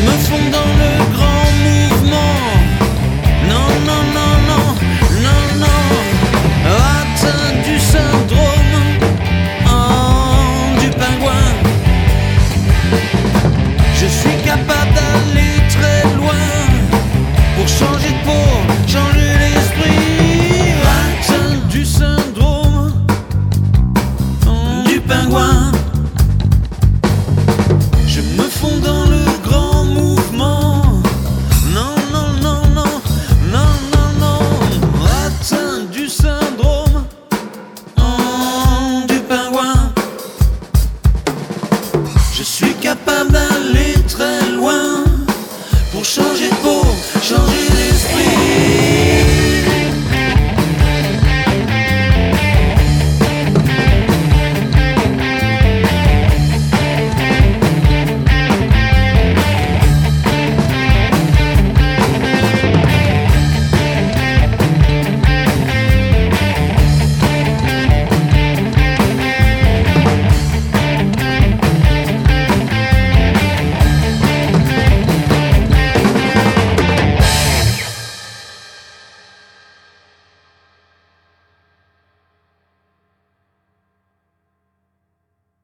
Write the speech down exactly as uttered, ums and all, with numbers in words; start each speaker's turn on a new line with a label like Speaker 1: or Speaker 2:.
Speaker 1: me fonds dans le grand mouvement. Non, non, non, non, non, non. Atteint du syndrome oh, du pingouin. Je suis capable d'aller très loin pour changer de peau, changer l'esprit. Atteint du syndrome oh, du pingouin. Je me fonds dans le grand mouvement. Non, non, non, non, non, non, non. Atteint du syndrome oh, du pingouin. Je suis capable d'aller très loin pour changer de peau, changer